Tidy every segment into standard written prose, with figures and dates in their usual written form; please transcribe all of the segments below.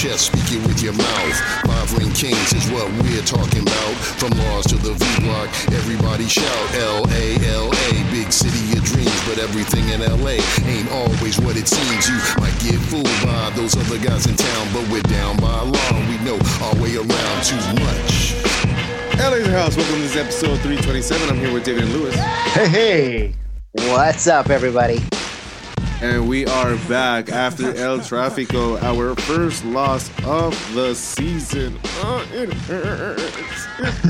chest, speak it with your mouth. Five ring kings is what we're talking about. From Laws to the V-Block, everybody shout L-A-L-A. Big city of dreams, but everything in L.A. ain't always what it seems. You might get fooled by those other guys in town, but we're down by law. We know our way around too much. LA's house. Welcome to this episode 327. I'm here with David and Lewis. Hey. What's up, everybody? And we are back after El Tráfico, our first loss of the season. It hurts.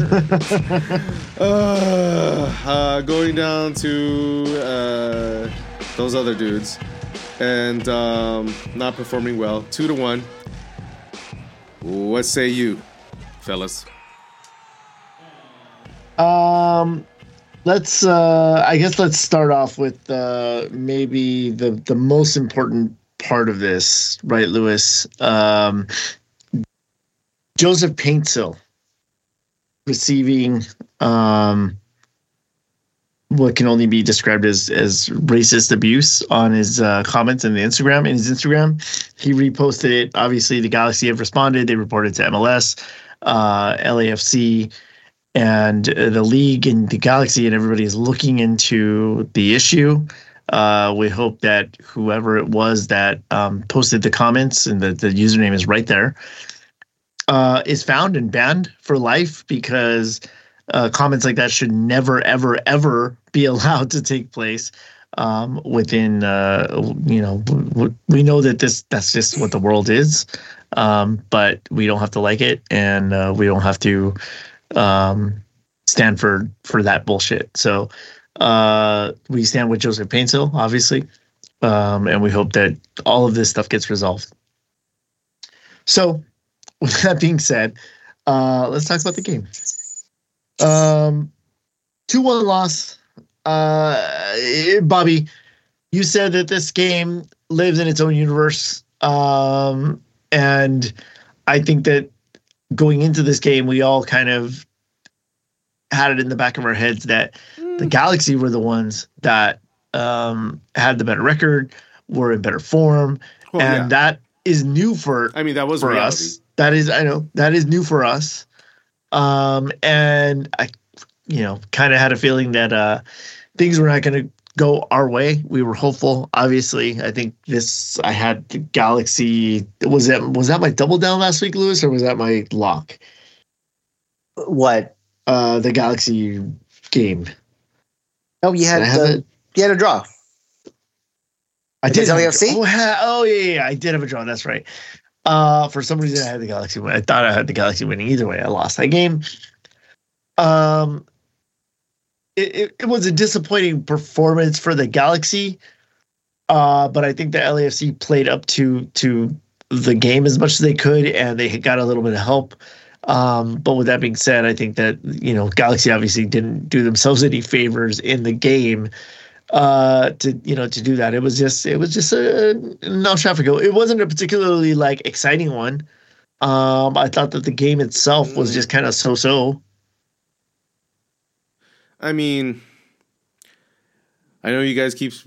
Going down to those other dudes and not performing well. 2-1. What say you, fellas? Let's start off with maybe the most important part of this, right, Lewis? Joseph Paintsil receiving what can only be described as racist abuse on his comments in his Instagram. He reposted it. Obviously, the Galaxy have responded. They reported to MLS, LAFC, and the league and the Galaxy, and everybody is looking into the issue. We hope that whoever it was that posted the comments, and the username is right there, is found and banned for life, because comments like that should never, ever, ever be allowed to take place within, we know that that's just what the world is, but we don't have to like it, and we don't have to stand for that bullshit. So we stand with Joseph Paintsil, obviously, and we hope that all of this stuff gets resolved. So with that being said, let's talk about the game. 2-1 loss. Bobby, you said that this game lives in its own universe, and I think that going into this game, we all kind of had it in the back of our heads that the Galaxy were the ones that had the better record, were in better form, that is new for. I mean, that was for reality. Us. That is new for us, and I, kind of had a feeling that things were not going to go our way. We were hopeful. Obviously, I think I had the Galaxy. Was that my double down last week, Lewis, or was that my lock? What? The Galaxy game. Oh, you had a draw. I did. LAFC? Oh, yeah, I did have a draw. That's right. For some reason, I had the Galaxy win. I thought I had the Galaxy winning. Either way, I lost that game. It was a disappointing performance for the Galaxy, but I think the LAFC played up to the game as much as they could, and they got a little bit of help. But with that being said, I think that Galaxy obviously didn't do themselves any favors in the game to do that. It was just a El Tráfico. It wasn't a particularly exciting one. I thought that the game itself was just kind of so-so. I mean, I know you guys keep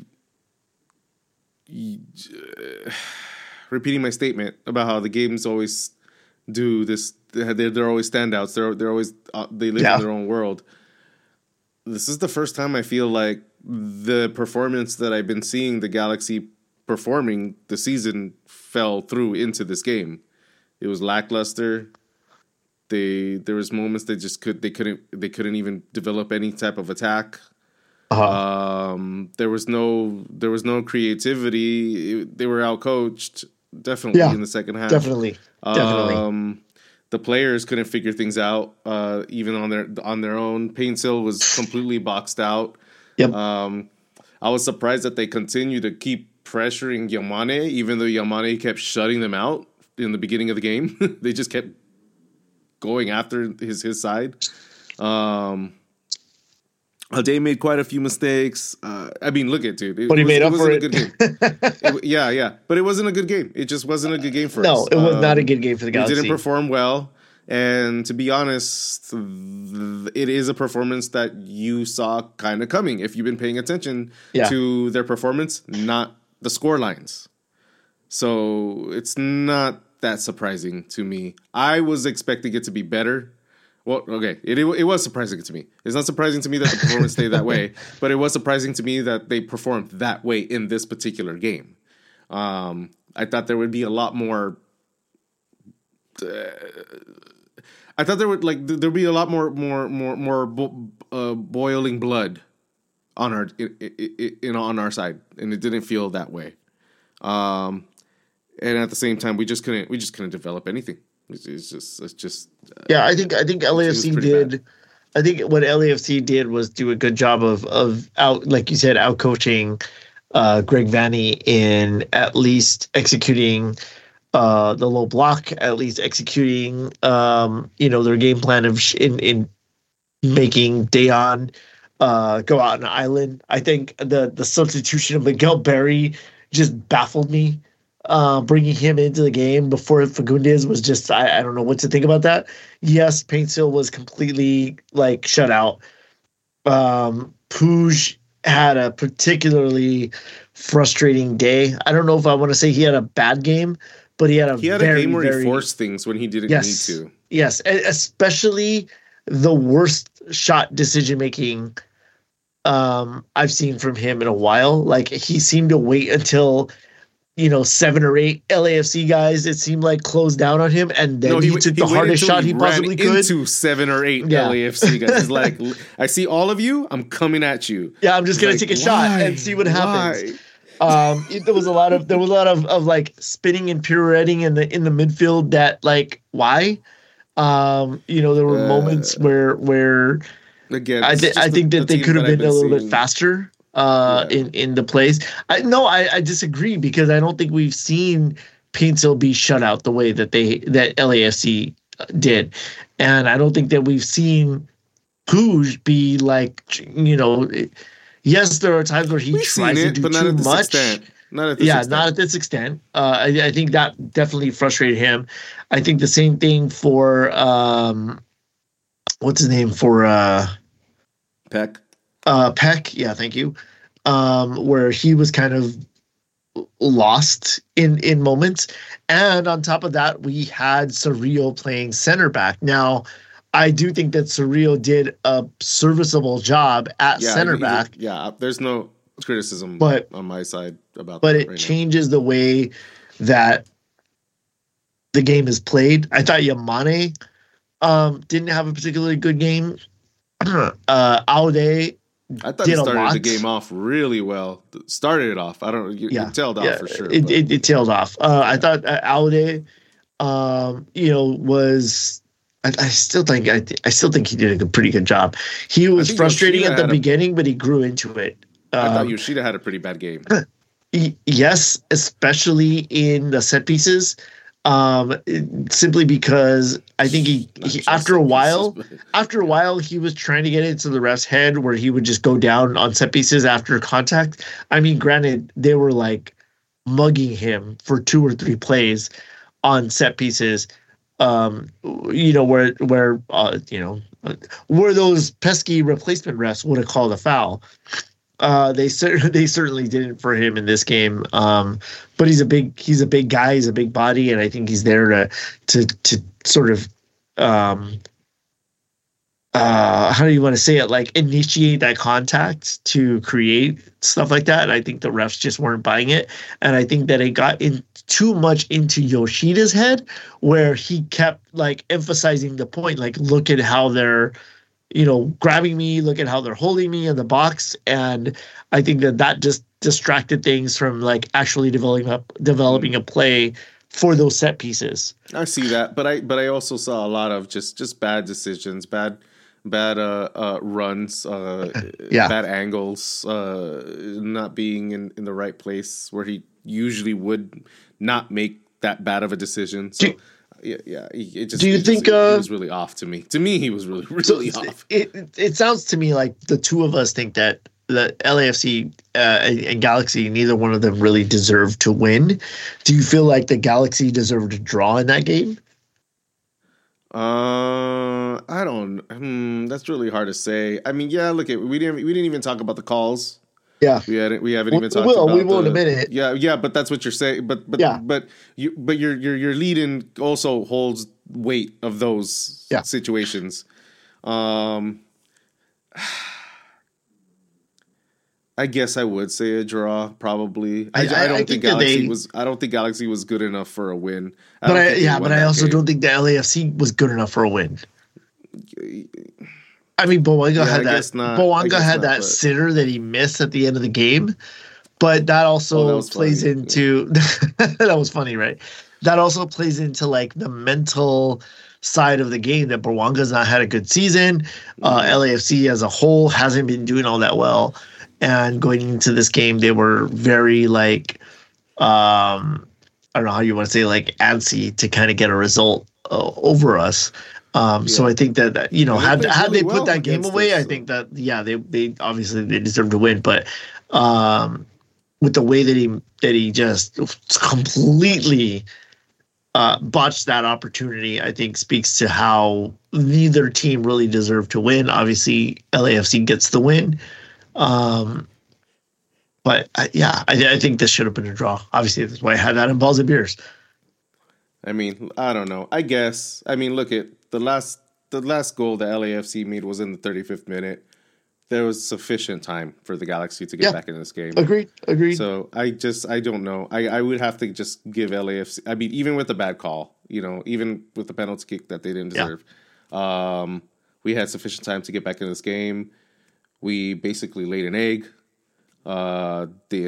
repeating my statement about how the games always do this. They're always standouts. They're always they live in their own world. This is the first time I feel like the performance that I've been seeing the Galaxy performing the season fell through into this game. It was lackluster. There was moments they couldn't even develop any type of attack. There was no creativity. They were outcoached definitely in the second half. Definitely. The players couldn't figure things out even on their own. Paintsil was completely boxed out. Yep. I was surprised that they continued to keep pressuring Yamane, even though Yamane kept shutting them out in the beginning of the game. They just kept going after his side. Day made quite a few mistakes. I mean, look at dude. But he made up for it. A good game. Yeah. But it wasn't a good game. It just wasn't a good game for us. No, it was not a good game for the Galaxy. We didn't perform well. And to be honest, it is a performance that you saw kind of coming if you've been paying attention to their performance, not the score lines. So it's not that surprising to me. I was expecting it to be better. Well, okay, it was surprising to me. It's not surprising to me that the performance stayed that way, but it was surprising to me that they performed that way in this particular game. I thought there would be a lot more. I thought there'd be a lot more boiling blood on our side, and it didn't feel that way. And at the same time, we just couldn't develop anything. It's just. Yeah, I think LAFC did. Bad. I think what LAFC did was do a good job of out, like you said, out coaching Greg Vanney in at least executing the low block, at least executing their game plan of in making Dejan go out on an island. I think the substitution of Miguel Berry just baffled me. Bringing him into the game before Fagundes was just I don't know what to think about that. Yes, Paintsill was completely shut out. Puig had a particularly frustrating day. I don't know if I want to say he had a bad game, but he had a game where he forced things when he didn't need to. Yes, especially the worst shot decision making I've seen from him in a while. Like, he seemed to wait until 7 or 8 LAFC guys, it seemed like, closed down on him, and then he took the hardest shot he possibly could. Into 7 or 8 LAFC guys. He's like, I see all of you, I'm coming at you. Yeah, I'm just gonna take a shot and see what happens. There was a lot of like spinning and pirouetting in the midfield that, like, why? There were moments where again, I think that they could have been a little bit faster. In the plays. I disagree, because I don't think we've seen Paintsill be shut out the way that LAFC did. And I don't think that we've seen Puig be like, yes, there are times where he tries to do too much. Not at this extent. I think that definitely frustrated him. I think the same thing for what's his name for Peck. Peck, yeah, thank you. Where he was kind of lost in moments. And on top of that, we had Cerrillo playing center back. Now, I do think that Cerrillo did a serviceable job at center back. There's no criticism on my side about that. But it changes the way that the game is played. I thought Yamane didn't have a particularly good game. Aude, I thought he started the game off really well. Started it off. It tailed off for sure. It tailed off. I thought Aude, was. I still think he did a pretty good job. He was frustrating Yoshida at the beginning, but he grew into it. I thought Yoshida had a pretty bad game. Yes, especially in the set pieces. Simply because I think he after a while he was trying to get into the ref's head where he would just go down on set pieces after contact. I mean, granted, they were like mugging him for 2 or 3 plays on set pieces. Where those pesky replacement refs would have called a foul. They certainly didn't for him in this game. But he's a big guy. He's a big body, and I think he's there to sort of how do you want to say it? Like, initiate that contact to create stuff like that. And I think the refs just weren't buying it, and I think that it got in too much into Yoshida's head, where he kept like emphasizing the point, like, look at how they're grabbing me, look at how they're holding me in the box. And I think that just distracted things from like actually developing a play for those set pieces. I see that, but I also saw a lot of just bad decisions, bad runs, bad angles, not being in the right place where he usually would not make that bad of a decision. So he was really off to me. To me, he was really off. It sounds to me like the two of us think that the LAFC and Galaxy, neither one of them really deserved to win. Do you feel like the Galaxy deserved to draw in that game? I don't. That's really hard to say. I mean, look, we didn't even talk about the calls. Yeah, we haven't even talked about. We will in a minute. Yeah, but that's what you're saying. But your lead in also holds weight of those situations. I guess I would say a draw, probably. I don't think Galaxy was good enough for a win. But I also don't think the LAFC was good enough for a win. I mean, Bouanga had that sitter that he missed at the end of the game, but that also plays into that was funny, right? That also plays into like the mental side of the game that Bouanga's not had a good season. LAFC as a whole hasn't been doing all that well. And going into this game, they were very like, I don't know how you want to say, like antsy to kind of get a result over us. So I think that had they put that game away, I think that they obviously they deserve to win. But with the way that he just completely botched that opportunity, I think speaks to how neither team really deserved to win. Obviously, LAFC gets the win. But I think this should have been a draw. Obviously, that's why I had that in balls and beers. I mean, I don't know. I guess. I mean, look at the last goal the LAFC made was in the 35th minute. There was sufficient time for the Galaxy to get back in this game. Agreed. So I don't know. I would have to just give LAFC. I mean, even with the bad call, even with the penalty kick that they didn't deserve, we had sufficient time to get back in this game. We basically laid an egg. The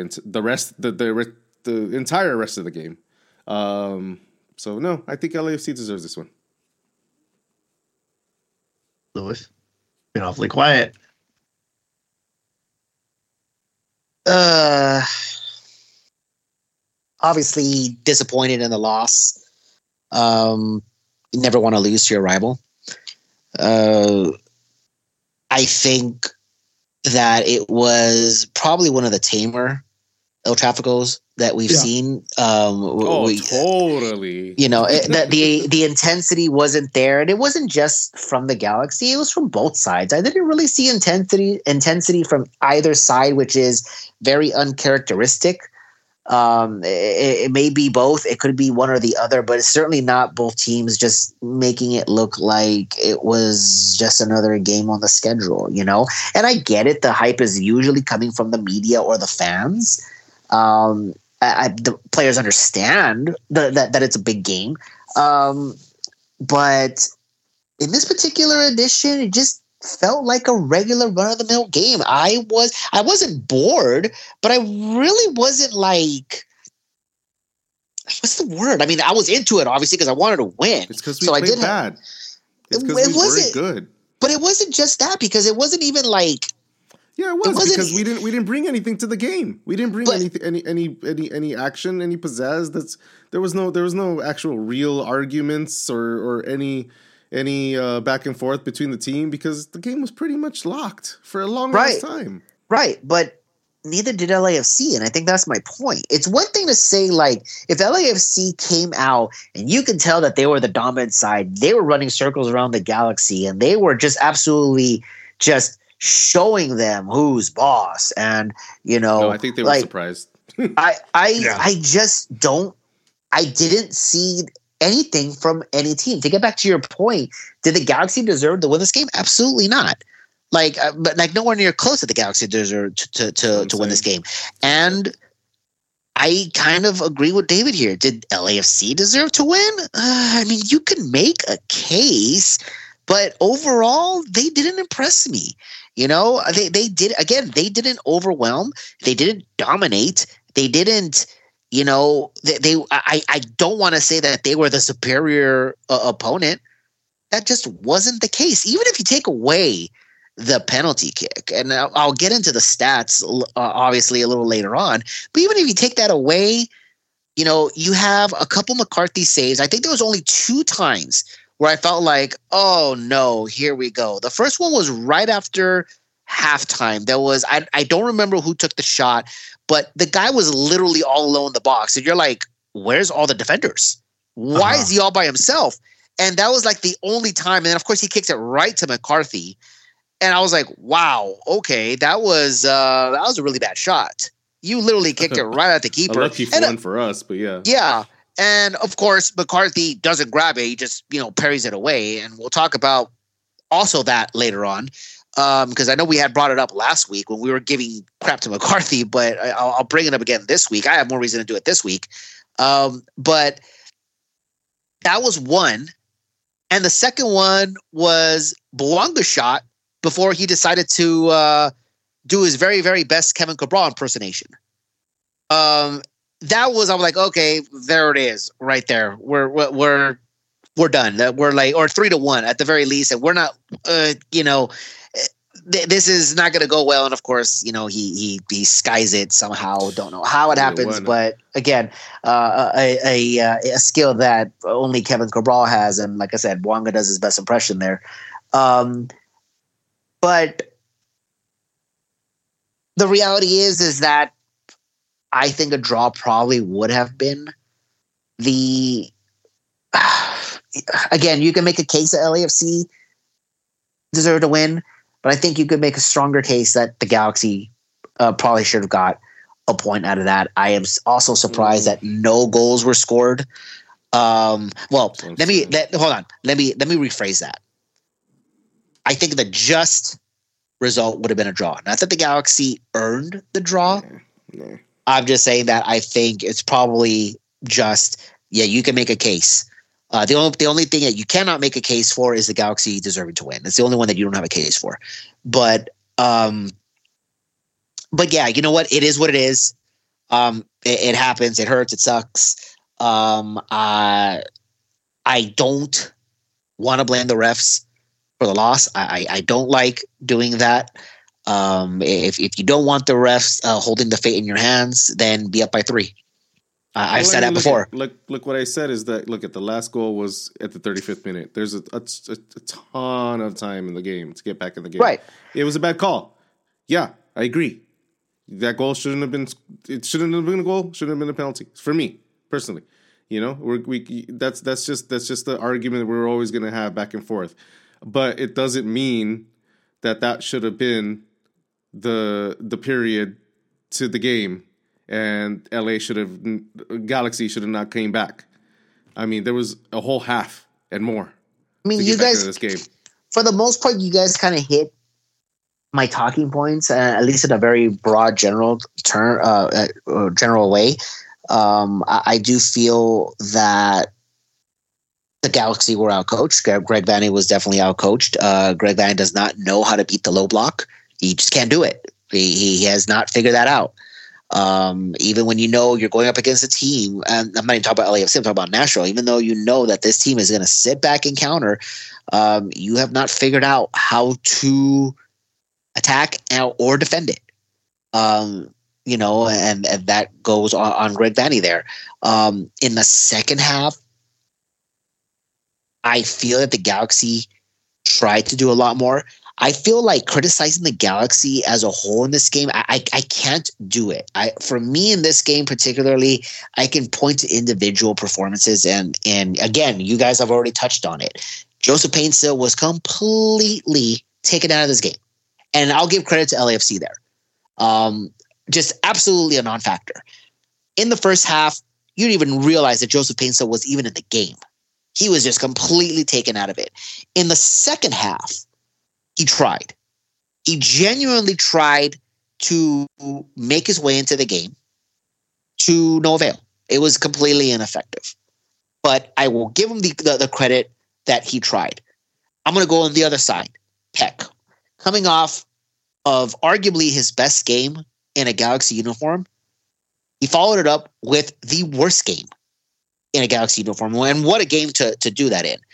entire rest of the game. So no, I think LAFC deserves this one. Lewis, been awfully quiet. Obviously disappointed in the loss. You never want to lose to your rival. I think that it was probably one of the tamer El Tráficos that we've seen. Totally. The intensity wasn't there, and it wasn't just from the Galaxy; it was from both sides. I didn't really see intensity from either side, which is very uncharacteristic. It may be both. It could be one or the other, but it's certainly not both teams just making it look like it was just another game on the schedule, And I get it. The hype is usually coming from the media or the fans. The players understand that it's a big game. But in this particular edition, it just felt like a regular run-of-the-mill game. I wasn't bored, but I really wasn't like, what's the word? I mean, I was into it obviously because I wanted to win. It's because we played bad. It's because we weren't good. But it wasn't just that, because it wasn't even like. Yeah, it was because we didn't bring anything to the game. We didn't bring any action, any pizzazz. There was no actual real arguments or any back and forth between the team, because the game was pretty much locked for a long time. Right, but neither did LAFC, and I think that's my point. It's one thing to say, like, if LAFC came out and you can tell that they were the dominant side, they were running circles around the Galaxy, and they were just absolutely just showing them who's boss. And, No, I think they were surprised. I just don't. I didn't see anything from any team. To get back to your point, did the Galaxy deserve to win this game? Absolutely not. But nowhere near close to the Galaxy deserved to win this game. And I kind of agree with David here. Did LAFC deserve to win? I mean, you can make a case, but overall, they didn't impress me. They didn't overwhelm. They didn't dominate. They didn't. I don't want to say that they were the superior opponent. That just wasn't the case. Even if you take away the penalty kick, and I'll get into the stats obviously a little later on, but even if you take that away, you have a couple McCarthy saves. I think there was only 2 times where I felt like, oh no, here we go. The first one was right after halftime. There was, I don't remember who took the shot, but the guy was literally all alone in the box. And you're like, where's all the defenders? Why is he all by himself? And that was like the only time. And then of course he kicks it right to McCarthy. And I was like, wow, okay, that was a really bad shot. You literally kicked it right at the keeper. A lucky one for us, but yeah. Yeah. And of course, McCarthy doesn't grab it. He just, parries it away. And we'll talk about also that later on. Because I know we had brought it up last week when we were giving crap to McCarthy, but I'll bring it up again this week. I have more reason to do it this week. But that was one. And the second one was Bouanga's shot before he decided to do his very, very best Kevin Cabral impersonation. That was, I was like, okay, there it is, right there. We're done. We're like, or 3-1 at the very least, and we're not, this is not going to go well. And of course, he skies it somehow. Don't know how it happens, but again, a skill that only Kevin Cabral has, and like I said, Bouanga does his best impression there. But the reality is that I think a draw probably would have been the. Again, you can make a case that LAFC deserved to win, but I think you could make a stronger case that the Galaxy probably should have got a point out of that. I am also surprised that no goals were scored. Hold on. Let me rephrase that. I think the just result would have been a draw. Not that the Galaxy earned the draw. No. I'm just saying that I think it's probably just, you can make a case. The only thing that you cannot make a case for is the Galaxy deserving to win. It's the only one that you don't have a case for. But yeah, you know what? It is what it is. It happens. It hurts. It sucks. I don't want to blame the refs for the loss. I don't like doing that. If you don't want the refs holding the fate in your hands, then be up by 3. I've said that before. Look, what I said is that, look, at the last goal was at the 35th minute. There's a ton of time in the game to get back in the game. Right. It was a bad call. Yeah, I agree. That goal shouldn't have been. It shouldn't have been a goal. Shouldn't have been a penalty for me personally. That's just the argument that we're always going to have back and forth. But it doesn't mean that should have been the period to the game. And Galaxy should have not came back. I mean, there was a whole half and more. I mean, you guys, this game. For the most part, you guys kind of hit my talking points, at least in a very broad, general way. I do feel that the Galaxy were outcoached. Greg Vanney was definitely outcoached. Greg Vanney does not know how to beat the low block. He just can't do it. He has not figured that out. Even when you're going up against a team, and I'm not even talking about LAFC, I'm talking about Nashville, even though you know that this team is going to sit back and counter, you have not figured out how to attack or defend it. And that goes on Greg Vanney there. In the second half, I feel that the Galaxy tried to do a lot more. I feel like criticizing the Galaxy as a whole in this game, I can't do it. For me in this game particularly, I can point to individual performances, and again, you guys have already touched on it. Joseph Paintsil was completely taken out of this game, and I'll give credit to LAFC there. Just absolutely a non-factor. In the first half, you didn't even realize that Joseph Paintsil was even in the game. He was just completely taken out of it. In the second half, he tried. He genuinely tried to make his way into the game, to no avail. It was completely ineffective. But I will give him the credit that he tried. I'm going to go on the other side. Peck. Coming off of arguably his best game in a Galaxy uniform, he followed it up with the worst game in a Galaxy uniform. And what a game to do that in.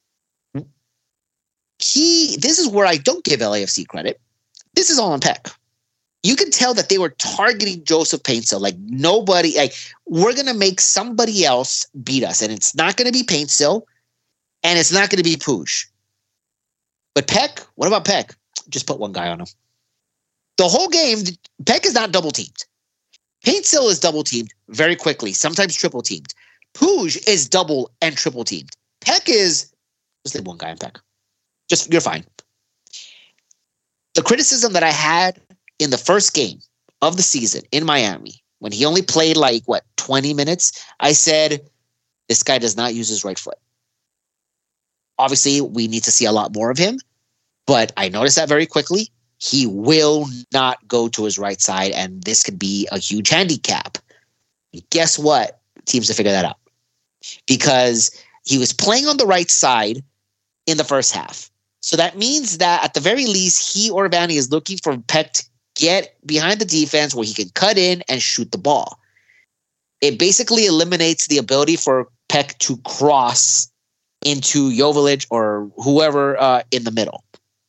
This is where I don't give LAFC credit. This is all on Peck. You can tell that they were targeting Joseph Paintsil. Like nobody, we're going to make somebody else beat us. And it's not going to be Paintsil. And it's not going to be Puig. But Peck, what about Peck? Just put one guy on him. The whole game, Peck is not double teamed. Paintsil is double teamed very quickly, sometimes triple teamed. Puig is double and triple teamed. Peck is, just leave one guy on Peck. You're fine. the criticism that I had in the first game of the season in Miami, when he only played 20 minutes, I said, this guy does not use his right foot. Obviously, we need to see a lot more of him, but I noticed that very quickly. He will not go to his right side, and this could be a huge handicap. Guess what? Teams to figure that out. Because he was playing on the right side in the first half. So that means that at the very least, he or Vanny is looking for Peck to get behind the defense where he can cut in and shoot the ball. It basically eliminates the ability for Peck to cross into Joveljic or whoever in the middle.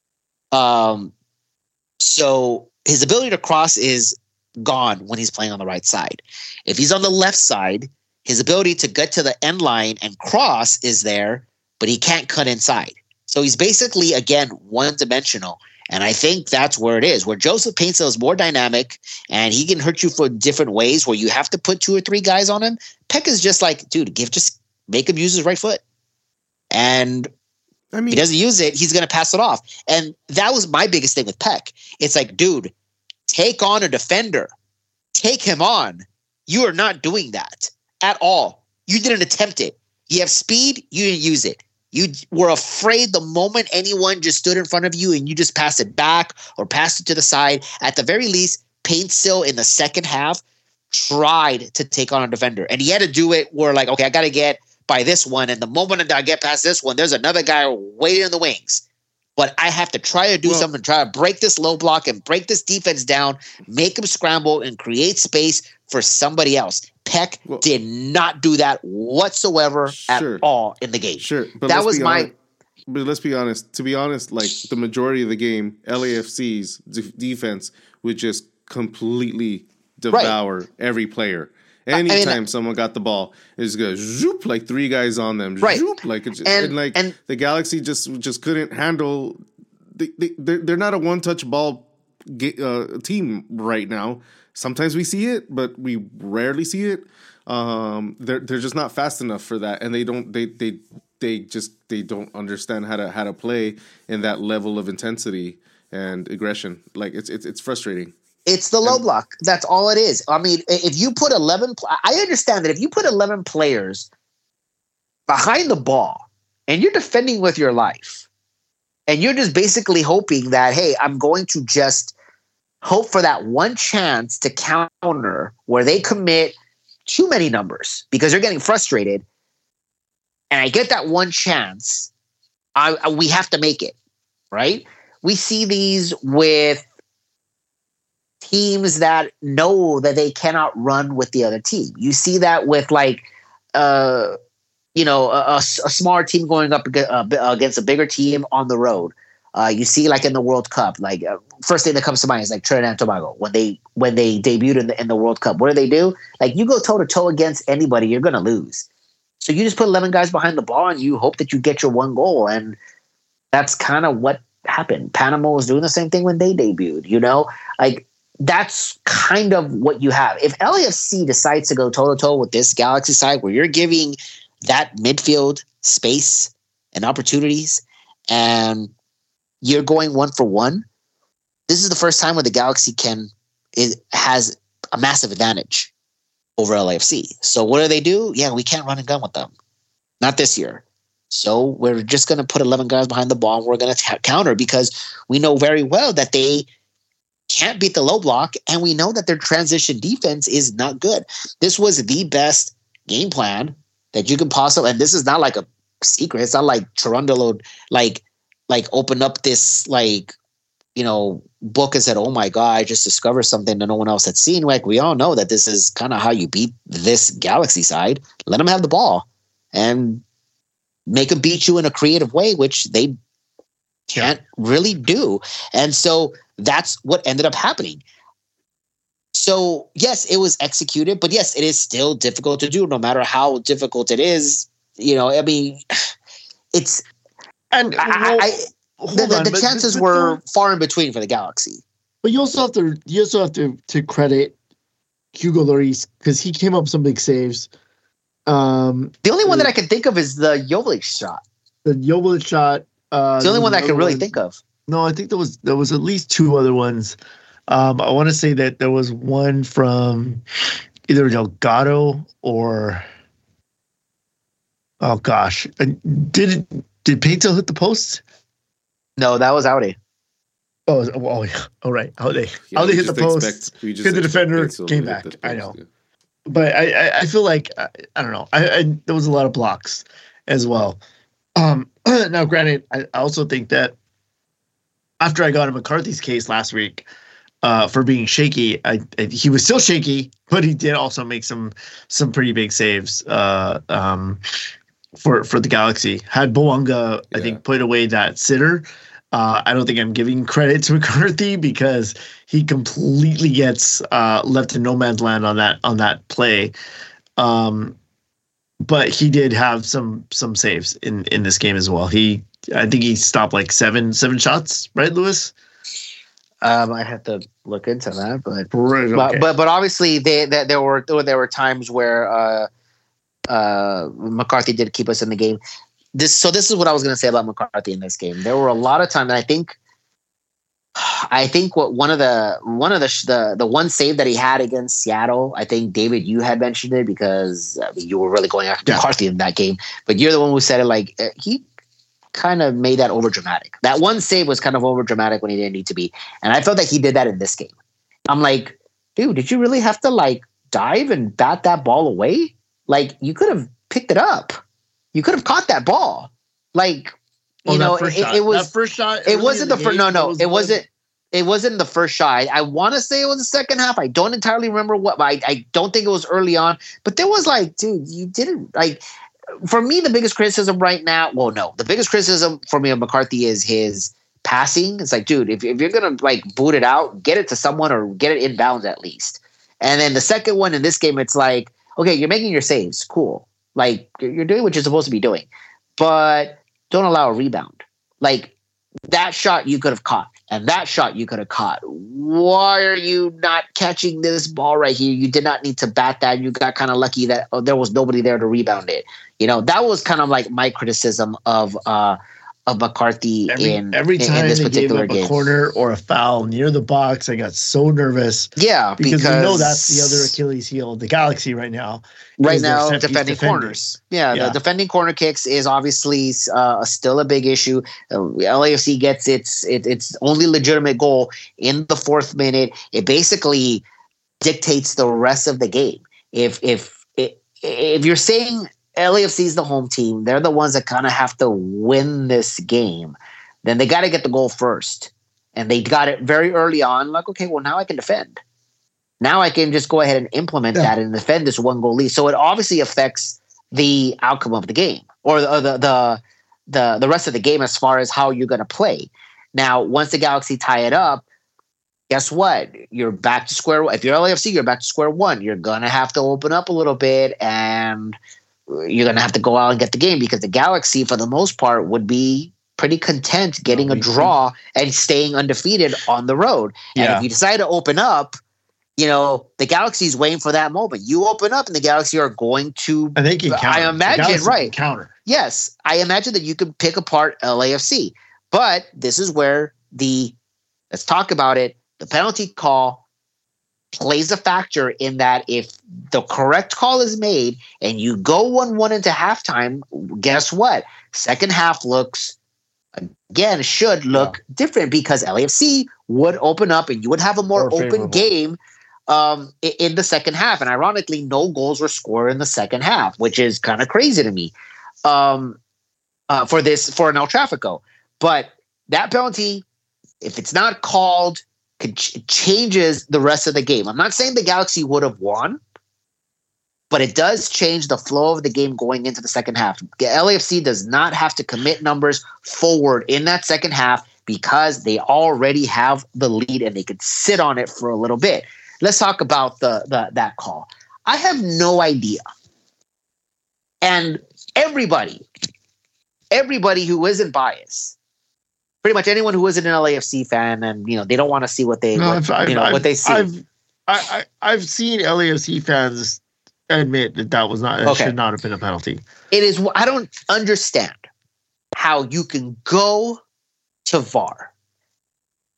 So his ability to cross is gone when he's playing on the right side. If he's on the left side, his ability to get to the end line and cross is there, but he can't cut inside. So he's basically, again, one-dimensional. And I think that's where it is, where Joseph Paintsil is more dynamic and he can hurt you for different ways where you have to put 2 or 3 guys on him. Peck is just like, dude, just make him use his right foot. And if he doesn't use it, he's going to pass it off. And that was my biggest thing with Peck. It's like, dude, take on a defender. Take him on. You are not doing that at all. You didn't attempt it. You have speed. You didn't use it. You were afraid the moment anyone just stood in front of you and you just passed it back or passed it to the side. At the very least, Paintsil in the second half tried to take on a defender. And he had to do it where okay, I got to get by this one. And the moment I get past this one, there's another guy waiting in the wings. But I have to try to do something, try to break this low block and break this defense down, make him scramble and create space for somebody else. Peck did not do that whatsoever at all in the game. Sure. But that was my... But let's be honest. To be honest, the majority of the game, LAFC's defense would just completely devour every player. Anytime someone got the ball, it's going to zoop 3 guys on them. Zoop, and the Galaxy just couldn't handle. They're not a one-touch ball team right now. Sometimes we see it, but we rarely see it. They're just not fast enough for that, and they don't understand how to play in that level of intensity and aggression. It's frustrating. It's the low block. That's all it is. I mean, if you put 11, I understand that if you put 11 players behind the ball and you're defending with your life and you're just basically hoping that, hey, I'm going to just hope for that one chance to counter where they commit too many numbers because they're getting frustrated. And I get that one chance. We have to make it, right? We see these with teams that know that they cannot run with the other team. You see that with a smaller team going up against a bigger team on the road. You see in the World Cup, first thing that comes to mind is Trinidad and Tobago when they debuted in the World Cup. What do? You go toe to toe against anybody, you're going to lose. So you just put 11 guys behind the ball and you hope that you get your one goal. And that's kind of what happened. Panama was doing the same thing when they debuted, that's kind of what you have. If LAFC decides to go toe-to-toe with this Galaxy side where you're giving that midfield space and opportunities and you're going 1-for-1, this is the first time where the Galaxy has a massive advantage over LAFC. So what do? Yeah, we can't run and gun with them. Not this year. So we're just going to put 11 guys behind the ball and we're going to counter because we know very well that they can't beat the low block, and we know that their transition defense is not good. This was the best game plan that you can possibly, and this is not a secret. It's not like Cherundolo opened up this book and said, "Oh my God, I just discovered something that no one else had seen." We all know that this is kind of how you beat this Galaxy side. Let them have the ball and make them beat you in a creative way, which they can't really do. And so that's what ended up happening. So yes, it was executed, but yes, it is still difficult to do no matter how difficult it is. It's, and the chances were far in between for the Galaxy. But you also have to credit Hugo Lloris because he came up with some big saves. The only one that I can think of is the Joveljic shot. The Joveljic shot. It's the only one that I can really think of. No, I think there was at least two other ones. I want to say that there was one from either Delgado or oh gosh, did Paintel hit the post? No, that was Audi. Oh, yeah. All right. How they hit the post? Because the defender came back. I know, but I feel like I don't know. I there was a lot of blocks as well. Now, granted, I also think that after I got in McCarthy's case last week for being shaky, he was still shaky, but he did also make some pretty big saves for the Galaxy. Had Bouanga, I think, put away that sitter, I don't think I'm giving credit to McCarthy because he completely gets left in no man's land on that play. But he did have some saves in this game as well. I think he stopped like seven shots, right, Lewis? I have to look into that, but okay. but obviously there were times where McCarthy did keep us in the game. This is what I was going to say about McCarthy in this game. There were a lot of times, and I think what one of the one save that he had against Seattle, I think David, you had mentioned it because you were really going after McCarthy in that game, but you're the one who said it. Like he kind of made that over dramatic. That one save was kind of over dramatic when he didn't need to be, and I felt like he did that in this game. I'm like, dude, did you really have to like dive and bat that ball away? Like you could have picked it up. You could have caught that ball. Like, it was that first shot. It wasn't the first. No, it wasn't. It wasn't the first shot. I want to say it was the second half. I don't entirely remember what. I don't think it was early on. But there was like, dude, you didn't like. For me, the biggest criticism right now. Well, no, the biggest criticism for me of McCarthy is his passing. It's like, dude, if you're gonna like boot it out, get it to someone or get it inbounds at least. And then the second one in this game, it's like, okay, you're making your saves, cool. Like you're doing what you're supposed to be doing, but don't allow a rebound. Like that shot you could have caught, and that shot you could have caught. Why are you not catching this ball right here? You did not need to bat that. You got kind of lucky that there was nobody there to rebound it. That was kind of like my criticism of McCarthy every time in this particular game. A corner or a foul near the box, I got so nervous. Yeah, because we know that's the other Achilles heel of the Galaxy right now. Defending corners. Yeah, the defending corner kicks is obviously still a big issue. LAFC gets its only legitimate goal in the 4th minute. It basically dictates the rest of the game. If you're saying LAFC is the home team, they're the ones that kind of have to win this game, then they got to get the goal first. And they got it very early on. Like, okay, well, now I can defend. Now I can just go ahead and implement that and defend this 1-goal lead. So it obviously affects the outcome of the game or the rest of the game as far as how you're going to play. Now, once the Galaxy tie it up, guess what? You're back to square one. If you're LAFC, you're back to square one. You're going to have to open up a little bit and you're going to have to go out and get the game because the Galaxy, for the most part, would be pretty content getting a draw and staying undefeated on the road. And if you decide to open up, the Galaxy's waiting for that moment. You open up and the Galaxy are going to, I think you counter. I imagine, right. Counter. Yes. I imagine that you can pick apart LAFC, but this is where let's talk about it. The penalty call plays a factor in that if the correct call is made and you go 1-1 into halftime, guess what? Second half should look different because LAFC would open up and you would have a more open game in the second half. And ironically, no goals were scored in the second half, which is kind of crazy to me for an El Tráfico. But that penalty, if it's not called, changes the rest of the game. I'm not saying the Galaxy would have won, but it does change the flow of the game going into the second half. The LAFC does not have to commit numbers forward in that second half because they already have the lead and they could sit on it for a little bit. Let's talk about that call. I have no idea. And everybody who isn't biased, pretty much anyone who isn't an LAFC fan and they don't want to see what they see. I've seen LAFC fans admit that was not it should not have been a penalty. It is. I don't understand how you can go to VAR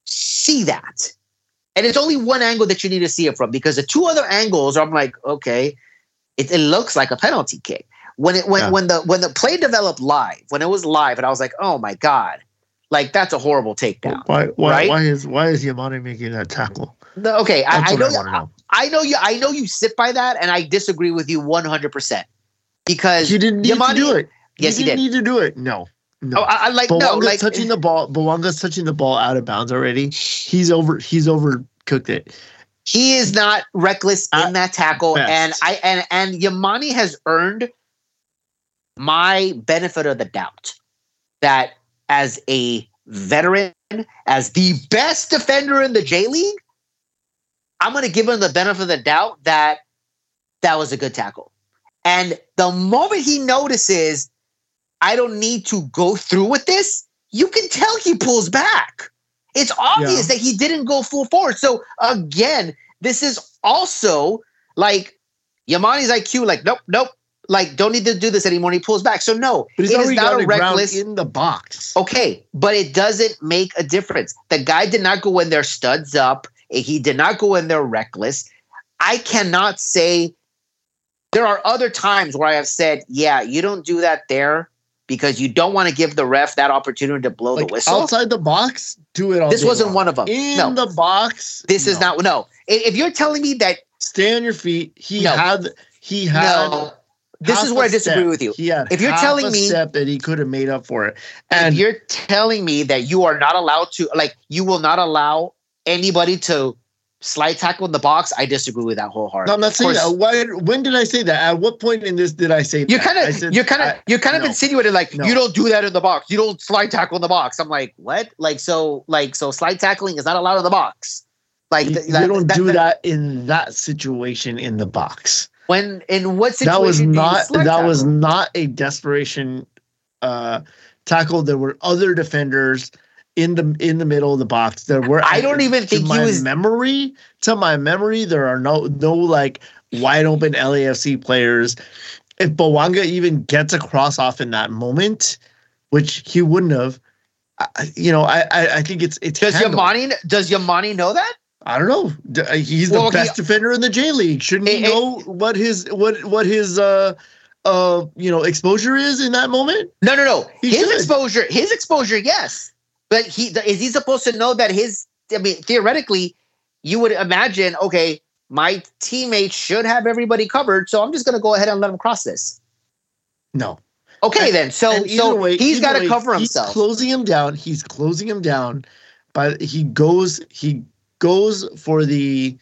see that. And it's only one angle that you need to see it from, because the two other angles, I'm like, okay, it looks like a penalty kick. When the play developed live, when it was live, and I was like, oh my God, like that's a horrible takedown. Why is Yamane making that tackle? No, okay, I know you sit by that, and I disagree with you 100%. Because he didn't need to do it. Yes, he did. Need to do it. No. Oh, I like Bouanga's touching the ball. Bouanga's touching the ball out of bounds already. He's overcooked it. He is not reckless in that tackle, best. and Yamane has earned my benefit of the doubt that as a veteran, as the best defender in the J League, I'm going to give him the benefit of the doubt that was a good tackle. And the moment he notices, I don't need to go through with this, you can tell he pulls back. It's obvious that he didn't go full forward. So again, this is also like Yamane's IQ, like, nope. Like, don't need to do this anymore. And he pulls back. So no, but he's already got a reckless in the box. Okay, but it doesn't make a difference. The guy did not go in there studs up. He did not go in there reckless. I cannot say. There are other times where I have said, yeah, you don't do that there because you don't want to give the ref that opportunity to blow the whistle. Outside the box, do it all. This wasn't one of them. In the box. This is not. No. If you're telling me that. Stay on your feet. He had. No. This is where I disagree with you. If you're telling me step that he could have made up for it. And if you're telling me that you are not allowed to, like, you will not allow anybody to slide tackle in the box, I disagree with that wholeheartedly. No, I'm not saying that. When did I say that? At what point in this did I say that? You're kind of insinuated like you don't do that in the box. You don't slide tackle in the box. I'm like, what? So slide tackling is not allowed in the box. Like you don't do that in that situation in the box. When in what situation? That was not a desperation tackle. There were other defenders in the middle of the box. There were. I don't even think he was. To my memory, there are no like wide open LAFC players. If Bouanga even gets a cross off in that moment, which he wouldn't have, I think it's. Does Yamane know that? I don't know. He's the best defender in the J League. Shouldn't he know what his exposure is in that moment? No. His exposure, yes. But is he supposed to know that theoretically, you would imagine, okay, my teammates should have everybody covered, so I'm just going to go ahead and let him cross this. No. Okay, then. So he's got to cover himself. He's closing him down. But he goes for the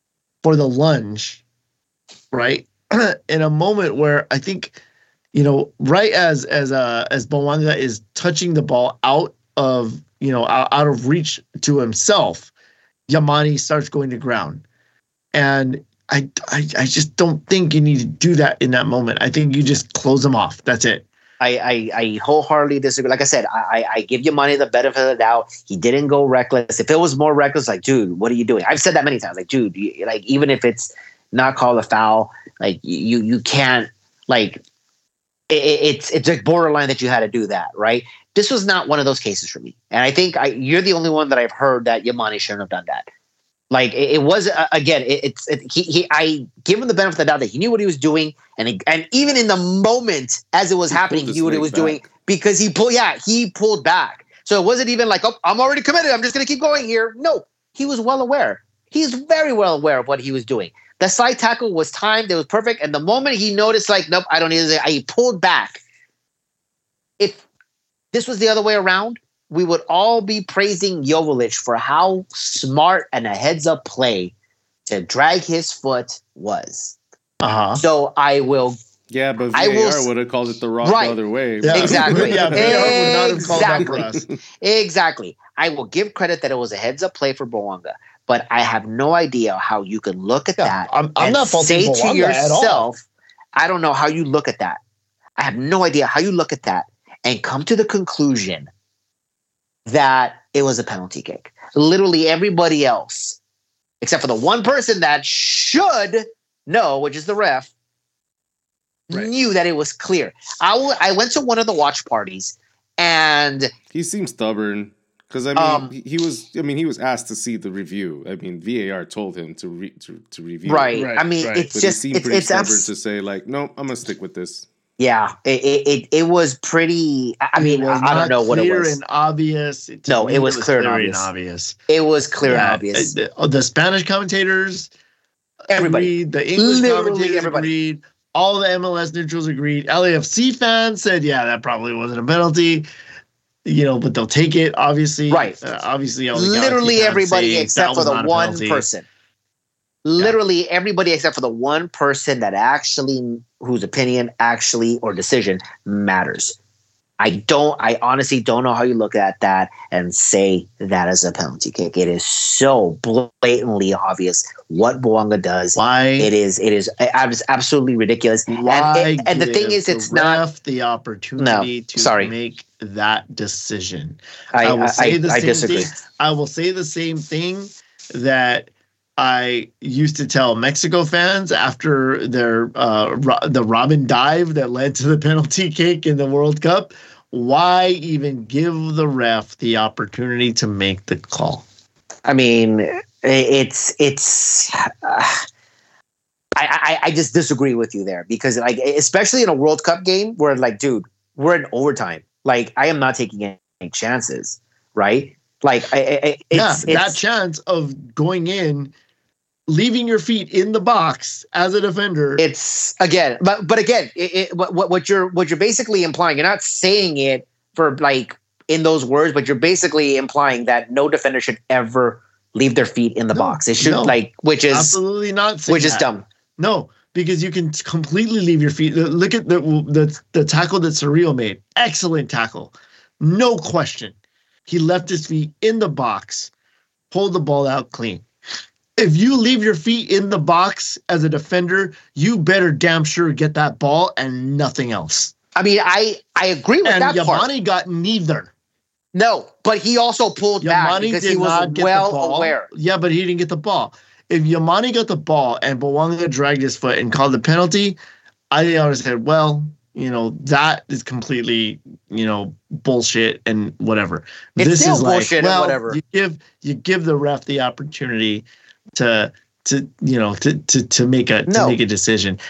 lunge, right? In a moment where I think, right as Bouanga is touching the ball out of reach to himself, Yamane starts going to ground. And I just don't think you need to do that in that moment. I think you just close him off. That's it. I wholeheartedly disagree. Like I said, I give Yamane the benefit of the doubt. He didn't go reckless. If it was more reckless, like, dude, what are you doing? I've said that many times. Like, dude, even if it's not called a foul, like you can't, like, it's like borderline that you had to do that, right? This was not one of those cases for me. And I think you're the only one that I've heard that Yamane shouldn't have done that. Like it was again. I give him the benefit of the doubt that he knew what he was doing, and even in the moment as it was happening, he knew what he was doing because he pulled back. So it wasn't even like, oh, I'm already committed. I'm just going to keep going here. No, he was well aware. He's very well aware of what he was doing. The slide tackle was timed. It was perfect. And the moment he noticed, like, nope, I don't need it, he pulled back. If this was the other way around, we would all be praising Joveljic for how smart and a heads-up play to drag his foot was. Uh-huh. So I will... Yeah, but VAR would have called it the other way. Yeah. Exactly. VAR would not have called that for us. Exactly. I will give credit that it was a heads-up play for Bouanga, but I have no idea how you can look at that I'm not faulting say Bouanga to yourself, at all. I don't know how you look at that. I have no idea how you look at that and come to the conclusion that it was a penalty kick. Literally everybody else, except for the one person that should know, which is the ref, knew that it was clear. I went to one of the watch parties, and he seemed stubborn. Because I mean, he was asked to see the review. I mean, VAR told him to review. Right. I mean, it's but just he seemed pretty stubborn to say like, no, I'm gonna stick with this. Yeah, it was pretty. I mean, I don't know what it was. Clear and obvious. No, it was clear and obvious. It was clear and obvious. The Spanish commentators, everybody, agreed, the English commentators agreed. All the MLS neutrals agreed. LAFC fans said, "Yeah, that probably wasn't a penalty." But they'll take it. Obviously, right? Obviously, all literally everybody except for the one person. Literally everybody except for the one person that whose opinion or decision matters. I honestly don't know how you look at that and say that is a penalty kick. It is so blatantly obvious what Bouanga does. Why? It is absolutely ridiculous. Why? And the thing is, it's not the opportunity to make that decision. I disagree. I will say the same thing that I used to tell Mexico fans after the Robin dive that led to the penalty kick in the World Cup. Why even give the ref the opportunity to make the call? I mean, I just disagree with you there because, like, especially in a World Cup game where, like, dude, we're in overtime. Like, I am not taking any chances, right? Like, that chance of going in, leaving your feet in the box as a defender. It's again, but again, what you're basically implying, you're not saying it for like in those words, but you're basically implying that no defender should ever leave their feet in the box. It should which is absolutely not, which is dumb. No, because you can completely leave your feet. Look at the tackle that Cerrillo made. Excellent tackle, no question. He left his feet in the box, pulled the ball out clean. If you leave your feet in the box as a defender, you better damn sure get that ball and nothing else. I mean, I agree with that part. And Yamani got neither. No, but he also pulled back because he was well aware. Yeah, but he didn't get the ball. If Yamani got the ball and Bouanga dragged his foot and called the penalty, I always said, well, that is completely, bullshit and whatever. It's this still is bullshit like, and whatever. You give the ref the opportunity to make a decision.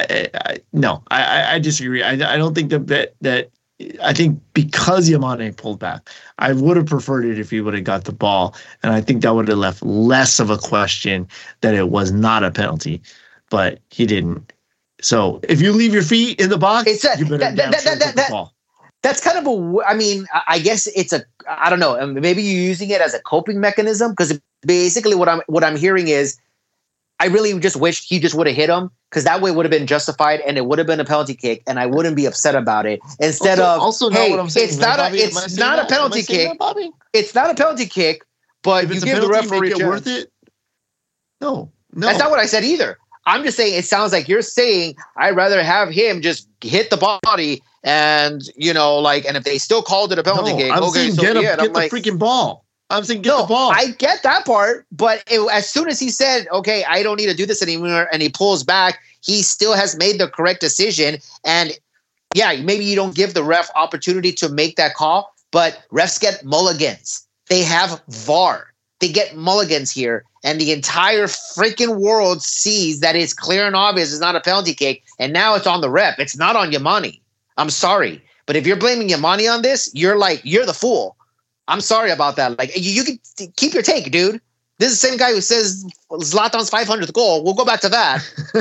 I disagree. I don't think that I think because Yamane pulled back, I would have preferred it if he would have got the ball, and I think that would have left less of a question that it was not a penalty, but he didn't. So if you leave your feet in the box, you better get the ball. That's kind of I guess it's I don't know. Maybe you're using it as a coping mechanism because basically what I'm hearing is I really just wish he just would have hit him because that way it would have been justified and it would have been a penalty kick and I wouldn't be upset about it. Instead hey, what I'm saying, it's not a penalty kick. It's not a penalty kick, but you give the referee it worth it. No, that's not what I said either. I'm just saying it sounds like you're saying I'd rather have him just hit the body and and if they still called it a penalty kick, I'm saying get the freaking ball. I'm saying get the ball. I get that part, but as soon as he said, okay, I don't need to do this anymore, and he pulls back, he still has made the correct decision. And yeah, maybe you don't give the ref opportunity to make that call, but refs get mulligans. They have VAR. They get mulligans here, and the entire freaking world sees that it's clear and obvious it's not a penalty kick, and now it's on the ref. It's not on Yamani. I'm sorry. But if you're blaming Yamani on this, you're the fool. I'm sorry about that. Like, you can keep your take, dude. This is the same guy who says Zlatan's 500th goal. We'll go back to that.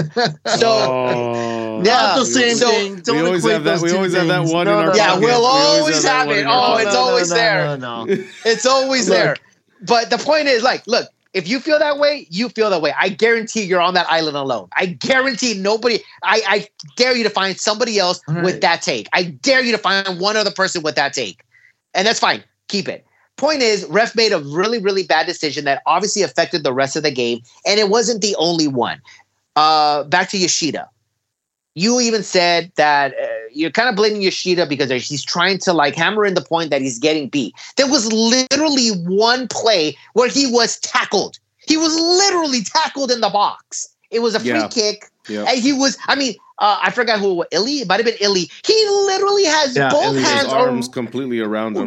Not the same thing. We always have that one in our pocket. Yeah, we'll always have it. Oh, it's always there. No. It's always there. But the point is, like, look, if you feel that way, you feel that way. I guarantee you're on that island alone. I guarantee nobody. I dare you to find somebody else with that take. I dare you to find one other person with that take. And that's fine. Keep it. Point is, ref made a really, really bad decision that obviously affected the rest of the game, and it wasn't the only one. Back to Yoshida. You even said that you're kind of blaming Yoshida because he's trying to like hammer in the point that he's getting beat. There was literally one play where he was tackled. He was literally tackled in the box. It was a free kick. Yep. And he was, I forgot who, Illy? It might have been Illy. He literally has both Illy, hands. his arms completely around him. Both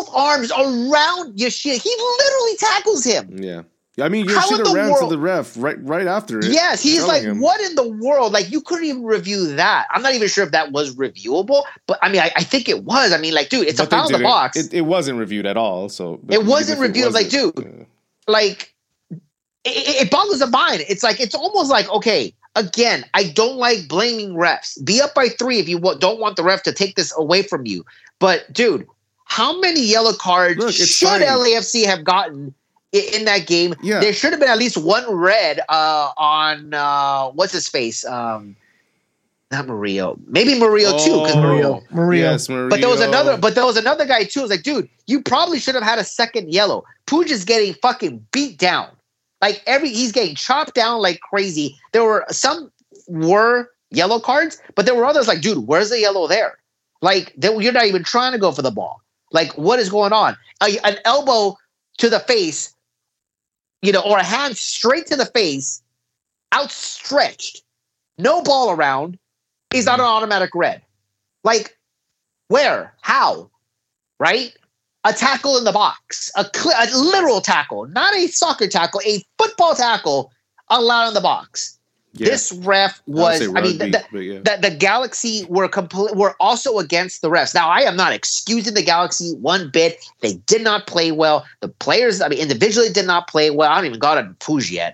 both arms around Yoshida. He literally tackles him. Yeah. I mean, Yoshida ran to the ref right after it. Yes, he's like, what in the world? Like, you couldn't even review that. I'm not even sure if that was reviewable, but I mean, I think it was. I mean, like, dude, it's a foul in the box. It wasn't reviewed at all. So it wasn't reviewed. Like, dude, like, it boggles the mind. It's like, it's almost like, okay, again, I don't like blaming refs. Be up by 3 if you don't want the ref to take this away from you. But, dude, how many yellow cards should LAFC have gotten in that game? Yeah. There should have been at least one red on what's his face? Not Murillo. Maybe Murillo too, because Murillo. Yes, Murillo. But there was another guy too. It was like, dude, you probably should have had a second yellow. Puig is getting fucking beat down. Like he's getting chopped down like crazy. There were some yellow cards, but there were others like, dude, where's the yellow there? Like you're not even trying to go for the ball. Like, what is going on? An elbow to the face, or a hand straight to the face, outstretched, no ball around, is not an automatic red. Like, where? How? Right? A tackle in the box, a literal tackle, not a soccer tackle, a football tackle allowed in the box. Yeah. This ref was, the Galaxy were also against the refs. Now, I am not excusing the Galaxy one bit. They did not play well. The players, individually did not play well. I haven't even got on Puig yet.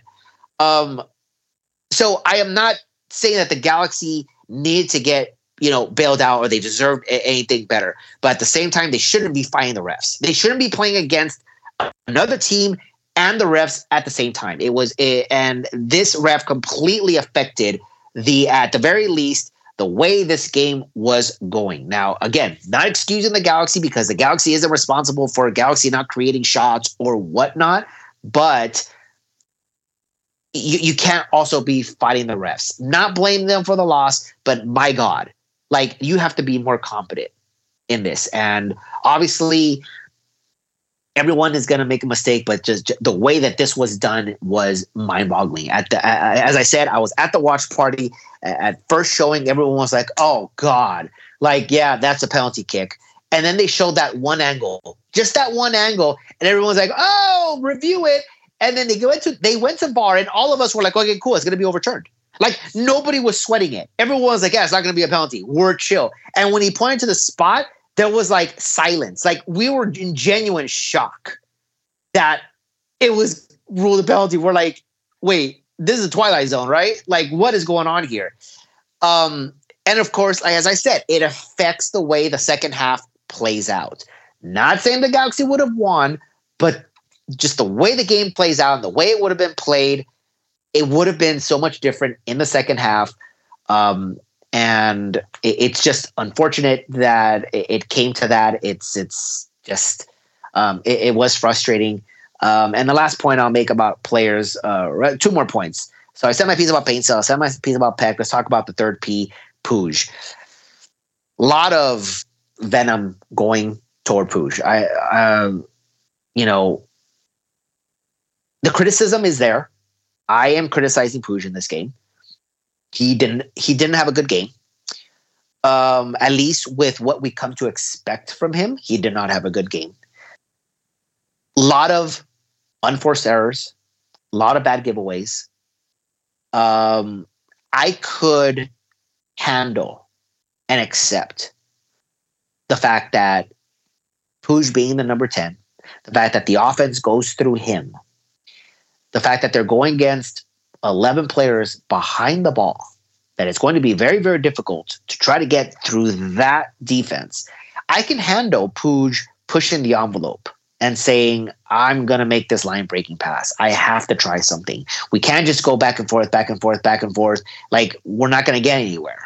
So I am not saying that the Galaxy needed to get, bailed out or they deserved anything better. But at the same time, they shouldn't be fighting the refs. They shouldn't be playing against another team and the refs at the same time. And this ref completely affected at the very least, the way this game was going. Now, again, not excusing the Galaxy because the Galaxy isn't responsible for Galaxy not creating shots or whatnot, but you can't also be fighting the refs. Not blaming them for the loss, but my God, like, you have to be more competent in this. And obviously, everyone is going to make a mistake, but just the way that this was done was mind-boggling. As I said, I was at the watch party at first showing. Everyone was like, "Oh God!" Like, yeah, that's a penalty kick. And then they showed that one angle, just that one angle, and everyone's like, "Oh, review it." And then they went to VAR, and all of us were like, "Okay, cool, it's going to be overturned." Like, nobody was sweating it. Everyone was like, "Yeah, it's not going to be a penalty. We're chill." And when he pointed to the spot, there was like silence. Like, we were in genuine shock that it was ruled a penalty. We're like, wait, this is a Twilight Zone, right? Like, what is going on here? And of course, as I said, it affects the way the second half plays out. Not saying the Galaxy would have won, but just the way the game plays out and the way it would have been played, it would have been so much different in the second half. And it's just unfortunate that it came to that. It's just it was frustrating. And the last point I'll make about players, 2 more points. So I said my piece about Paintsell. I said my piece about Peck. Let's talk about the third P, Puig. A lot of venom going toward Puig. The criticism is there. I am criticizing Puig in this game. He didn't have a good game. At least with what we come to expect from him, he did not have a good game. A lot of unforced errors, a lot of bad giveaways. I could handle and accept the fact that Puig being the number 10, the fact that the offense goes through him, the fact that they're going against 11 players behind the ball, that it's going to be very, very difficult to try to get through that defense. I can handle Puig pushing the envelope and saying, I'm going to make this line-breaking pass. I have to try something. We can't just go back and forth, back and forth, back and forth. Like, we're not going to get anywhere.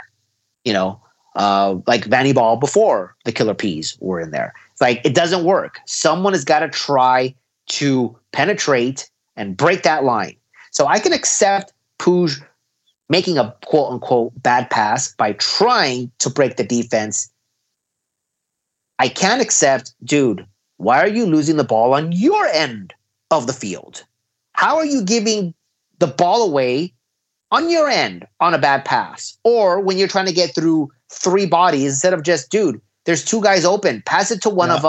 Like Vanny Ball before the Killer Peas were in there. It's like, it doesn't work. Someone has got to try to penetrate and break that line. So I can accept Puig making a quote-unquote bad pass by trying to break the defense. I can't accept, dude, why are you losing the ball on your end of the field? How are you giving the ball away on your end on a bad pass? Or when you're trying to get through 3 bodies instead of just, dude, there's 2 guys open, pass it to one of them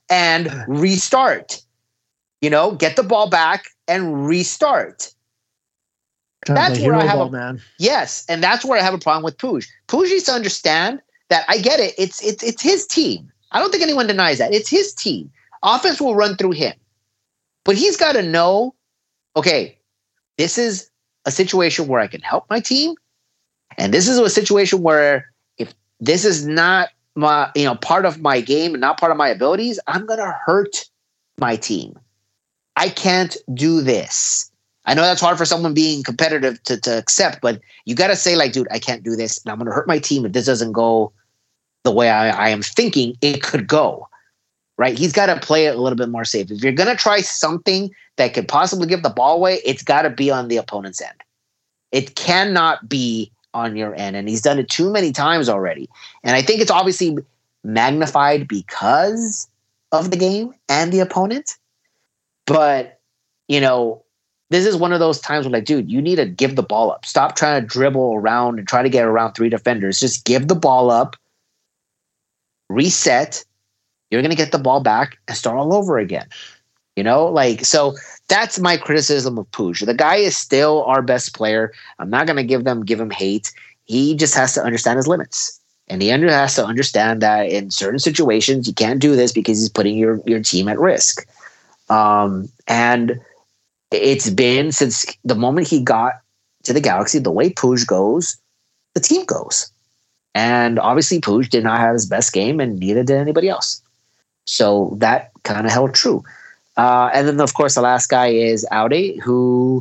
and restart. Get the ball back and restart. That's where I have man. Yes, and that's where I have a problem with Puig. Puig needs to understand that I get it. It's his team. I don't think anyone denies that. It's his team. Offense will run through him. But he's got to know, okay, this is a situation where I can help my team. And this is a situation where if this is not my, part of my game and not part of my abilities, I'm going to hurt my team. I can't do this. I know that's hard for someone being competitive to accept, but you got to say like, dude, I can't do this. And I'm going to hurt my team if this doesn't go the way I am thinking it could go. Right? He's got to play it a little bit more safe. If you're going to try something that could possibly give the ball away, it's got to be on the opponent's end. It cannot be on your end. And he's done it too many times already. And I think it's obviously magnified because of the game and the opponent. But, this is one of those times where like, dude, you need to give the ball up. Stop trying to dribble around and try to get around 3 defenders. Just give the ball up, reset. You're going to get the ball back and start all over again. So that's my criticism of Puig. The guy is still our best player. I'm not going to give him hate. He just has to understand his limits. And he has to understand that in certain situations, you can't do this because he's putting your team at risk. And it's been since the moment he got to the Galaxy, the way Puig goes, the team goes. And obviously Puig did not have his best game and neither did anybody else. So that kind of held true. And then, of course, the last guy is Aude, who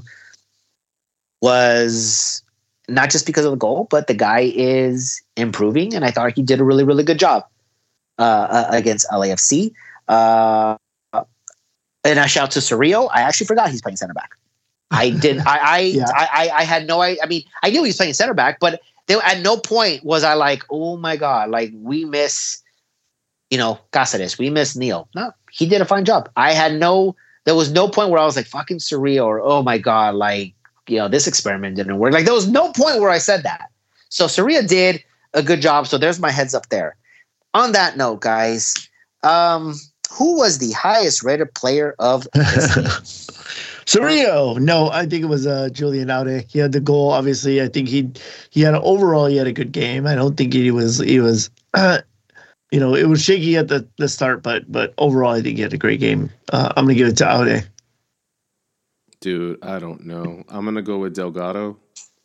was not just because of the goal, but the guy is improving. And I thought he did a really, really good job against LAFC. And I shout to Cerrillo. I actually forgot he's playing center back. I did. I had no idea. I mean, I knew he was playing center back, but at no point was I like, oh my God, like we miss Cáceres, we miss Neil. No, he did a fine job. There was no point where I was like, fucking Cerrillo, or oh my God, like, this experiment didn't work. Like, there was no point where I said that. So Cerrillo did a good job. So there's my heads up there. On that note, guys, who was the highest rated player of this game? Cerrillo. No, I think it was Julian Aude. He had the goal. Obviously, I think he had a good game. I don't think he was it was shaky at the start, but overall, I think he had a great game. I'm going to give it to Aude. Dude, I don't know. I'm going to go with Delgado.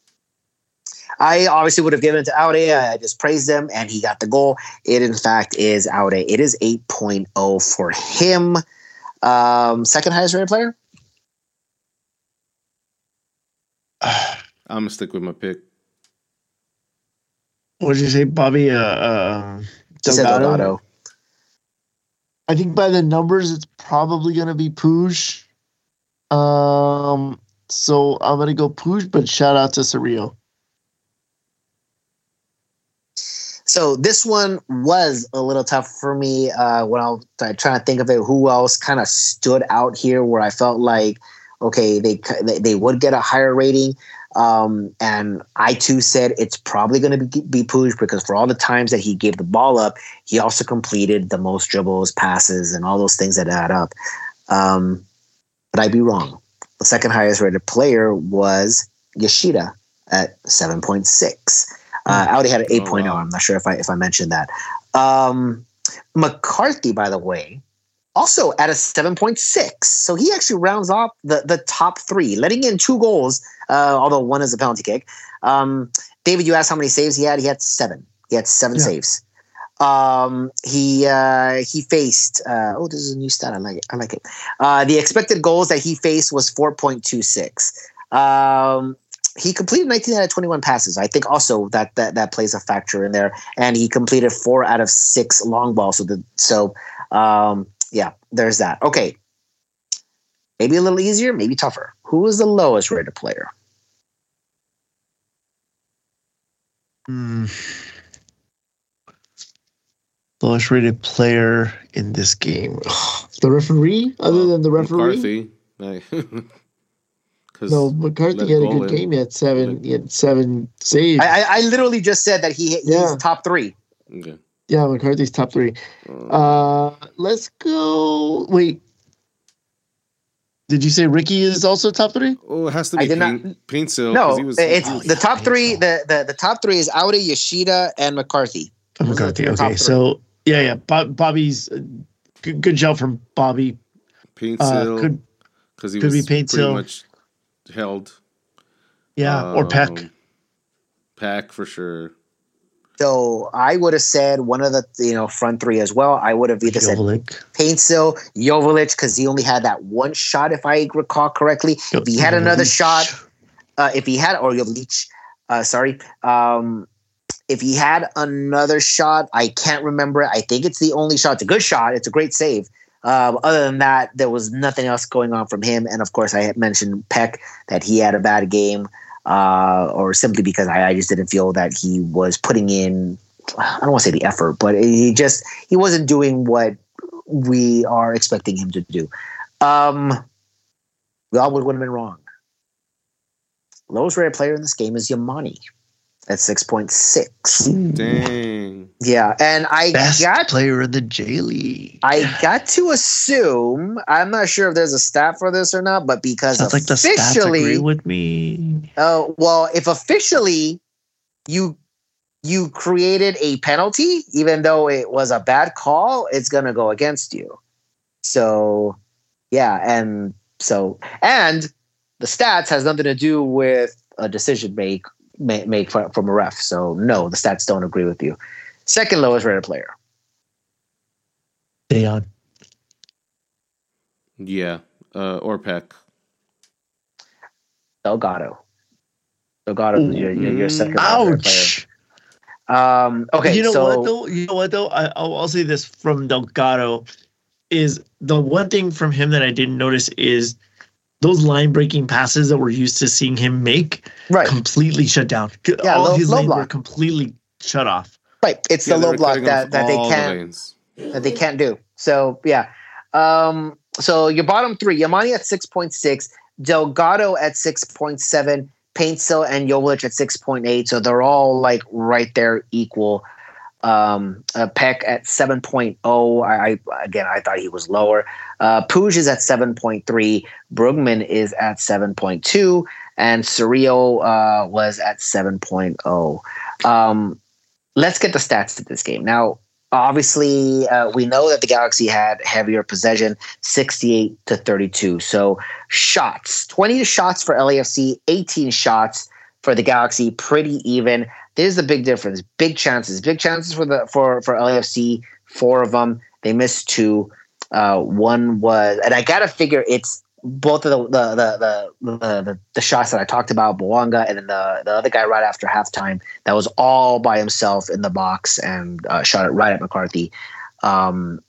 I obviously would have given it to Aude. I just praised him, and he got the goal. It, in fact, is Aude. It is 8.0 for him. Second highest rated player? I'm going to stick with my pick. What did you say, Bobby? Delgado. I think by the numbers, it's probably going to be Puig. So I'm going to go Puig, but shout out to Cerrillo. So this one was a little tough for me when I was trying to think of it. Who else kind of stood out here where I felt like, okay, they would get a higher rating. And I too said it's probably going to be Puig because for all the times that he gave the ball up, he also completed the most dribbles, passes, and all those things that add up. But I'd be wrong. The second highest rated player was Yoshida at 7.6. Aude had an 8.0. I'm not sure if I mentioned that. McCarthy, by the way, also at a 7.6. So he actually rounds off the top three, letting in 2 goals, although one is a penalty kick. David, you asked how many saves he had. He had 7. He had 7 saves. He faced. This is a new stat. I like it. The expected goals that he faced was 4.26. He completed 19 out of 21 passes. I think also that plays a factor in there. And he completed 4 out of 6 long balls. Yeah, there's that. Okay. Maybe a little easier, maybe tougher. Who was the lowest rated player? Lowest rated player in this game. The referee? Other than the referee? McCarthy. No, McCarthy had a good game. He had 7 saves. I literally just said that he's top 3. Okay. Yeah, McCarthy's top 3. Let's go. Wait. Did you say Ricky is also top 3? Oh, it has to be Paintsil. No, it's the top 3. The top 3 is Audi, Yoshida, and McCarthy. McCarthy. Okay, so yeah. Bobby's good job from Bobby. Paintsil, because he was pretty much held. Yeah, or Peck. Peck for sure. So I would have said one of the front 3 as well. I would have either said Paintsil, Joveljic, because he only had that one shot, if I recall correctly. If he had another shot, or Joveljic, if he had another shot, I can't remember it. I think it's the only shot. It's a good shot. It's a great save. Other than that, there was nothing else going on from him. And of course, I had mentioned Peck, that he had a bad game. Or simply because I just didn't feel that he was putting in, I don't want to say the effort, but he wasn't doing what we are expecting him to do. We all would have been wrong. Lowest rated player in this game is Yamani at 6.6. Dang. Yeah, and best player in the J League. I got to assume, I'm not sure if there's a stat for this or not, but because sounds like the stats agree with me. Oh, well, if officially you created a penalty, even though it was a bad call, it's gonna go against you. So yeah, and the stats has nothing to do with a decision make from a ref. So no, the stats don't agree with you. Second lowest rated player. Dayon. Yeah. Or Peck. Delgado, your second lowest rated player. Okay. You know what though? I'll say this from Delgado is the one thing from him that I didn't notice is those line breaking passes that we're used to seeing him make completely shut down. Yeah, all his lanes block were completely shut off. Right. It's the low block that they can't do. So yeah. So your bottom 3, Yamani at 6.6, Delgado at 6.7, Paintsil and Joveljic at 6.8. So they're all like right there equal. Peck at 7.0. I thought he was lower. Puig is at 7.3. Brugman is at 7.2, and Cerrillo was at 7.0. Let's get the stats to this game. Now, obviously, we know that the Galaxy had heavier possession, 68-32. So shots, 20 shots for LAFC, 18 shots for the Galaxy, pretty even. There's the big difference. Big chances for LAFC, 4 of them. They missed 2. One was, and I gotta figure it's both of the shots that I talked about, Bouanga, and then the other guy right after halftime that was all by himself in the box and shot it right at McCarthy. No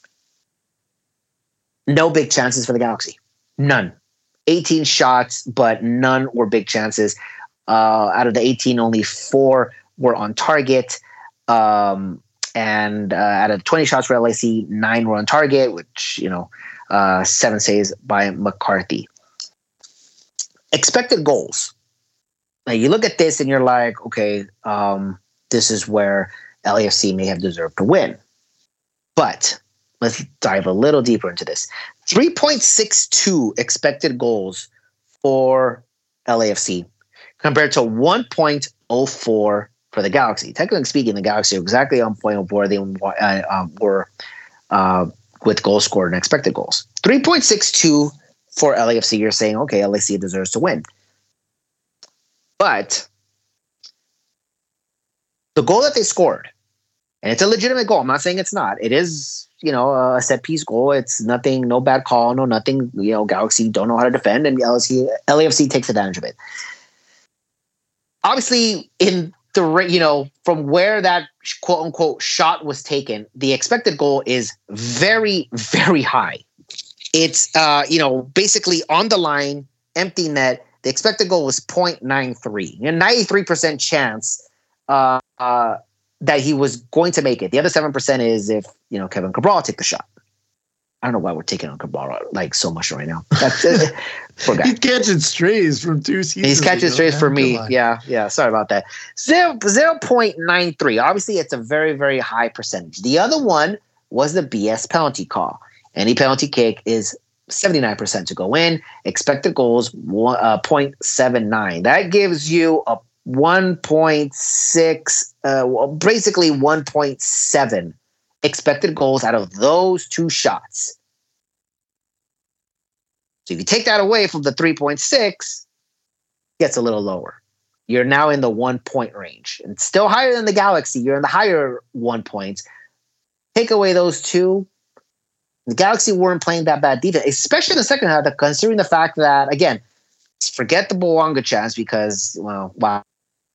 big chances for the Galaxy. None. 18 shots, but none were big chances. Out of the 18, only 4 were on target. And out of 20 shots for LAC, 9 were on target, which, 7 saves by McCarthy. Expected goals. Now you look at this and you're like, okay, this is where LAFC may have deserved to win. But let's dive a little deeper into this. 3.62 expected goals for LAFC compared to 1.04 for the Galaxy. Technically speaking, the Galaxy are exactly on point of where they were with goals scored and expected goals. 3.62 for LAFC. You're saying, okay, LAFC deserves to win. But the goal that they scored, and it's a legitimate goal. I'm not saying it's not. It is, a set piece goal. It's nothing, no bad call, no nothing. Galaxy don't know how to defend, and LAFC takes advantage of it. Obviously, in the from where that quote unquote shot was taken, the expected goal is very, very high. It's basically on the line, empty net. The expected goal was 0.93. 93% chance that he was going to make it. The other 7% is if Kevin Cabral take the shot. I don't know why we're taking on Cabral like so much right now. That's it. Poor guy. He's catching strays from 2 seasons. He's catching strays for me. Yeah. Sorry about that. 0.93. Obviously, it's a very, very high percentage. The other one was the BS penalty call. Any penalty kick is 79% to go in. Expected goals 0.79. That gives you a 1.6, basically 1.7 expected goals out of those 2 shots. So if you take that away from the 3.6, it gets a little lower. You're now in the 1 point range. And still higher than the Galaxy. You're in the higher 1 points. Take away those 2. The Galaxy weren't playing that bad defense, especially in the second half, considering the fact that, again, forget the Bouanga chance because, well, wow.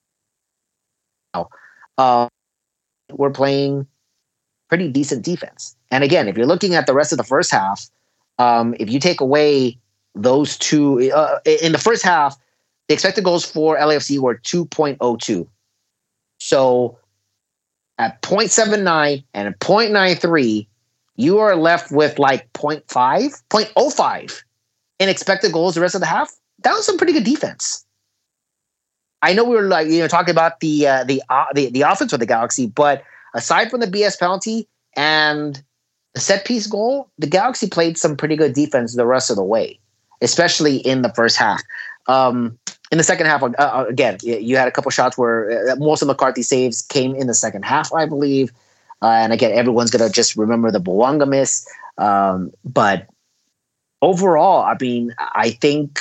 We're playing pretty decent defense. And again, if you're looking at the rest of the first half, if you take away those 2, in the first half, the expected goals for LAFC were 2.02. So at 0.79 and at 0.93, you are left with like 0.05 in expected goals the rest of the half. That was some pretty good defense. I know we were like, talking about the offense for the Galaxy, but aside from the BS penalty and the set piece goal, the Galaxy played some pretty good defense the rest of the way, especially in the first half. In the second half, again, you had a couple shots where most of McCarthy's saves came in the second half, I believe. And again, everyone's going to just remember the Bouanga miss. But overall, I mean, I think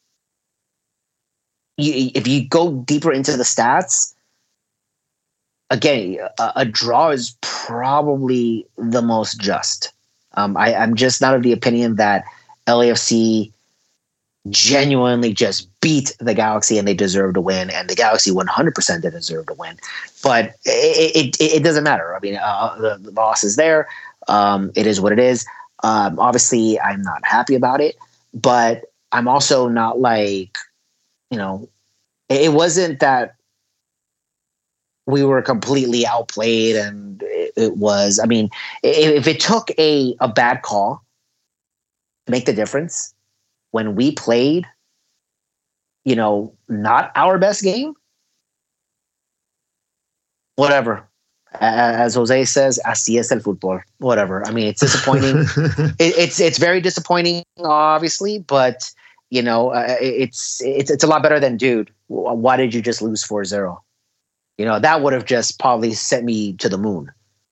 if you go deeper into the stats, again, a draw is probably the most just. I'm just not of the opinion that LAFC genuinely just beat the Galaxy and they deserve to win, and the Galaxy 100% did deserve to win. But it doesn't matter. I mean, the loss is there. It is what it is. Obviously, I'm not happy about it, but I'm also not like, it wasn't that we were completely outplayed, and it was, I mean, if it took a bad call to make the difference when we played, not our best game, whatever. As Jose says, así es el fútbol. Whatever. I mean, it's disappointing. It's very disappointing, obviously, but it's a lot better than, dude, why did you just lose 4-0? That would have just probably sent me to the moon.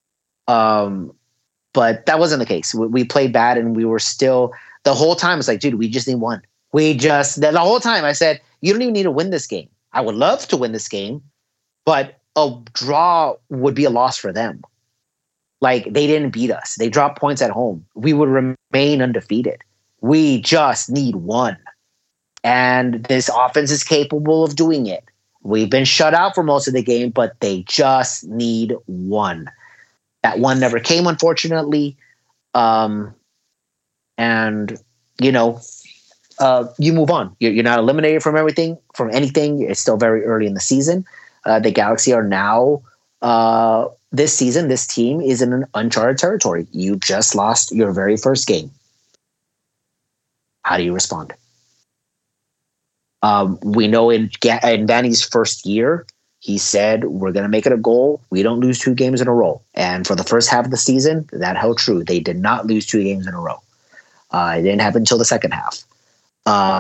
But that wasn't the case. We played bad, and we were still, the whole time it's like, dude, we just need one. The whole time I said, you don't even need to win this game. I would love to win this game, but a draw would be a loss for them. Like, they didn't beat us. They dropped points at home. We would remain undefeated. We just need one. And this offense is capable of doing it. We've been shut out for most of the game, but they just need one. That one never came, unfortunately. You move on. You're not eliminated from anything. It's still very early in the season. The Galaxy are now, this season, this team is in an uncharted territory. You just lost your very first game. How do you respond? We know in Danny's first year, he said, we're going to make it a goal. We don't lose 2 games in a row. And for the first half of the season, that held true. They did not lose 2 games in a row. It didn't happen until the second half. How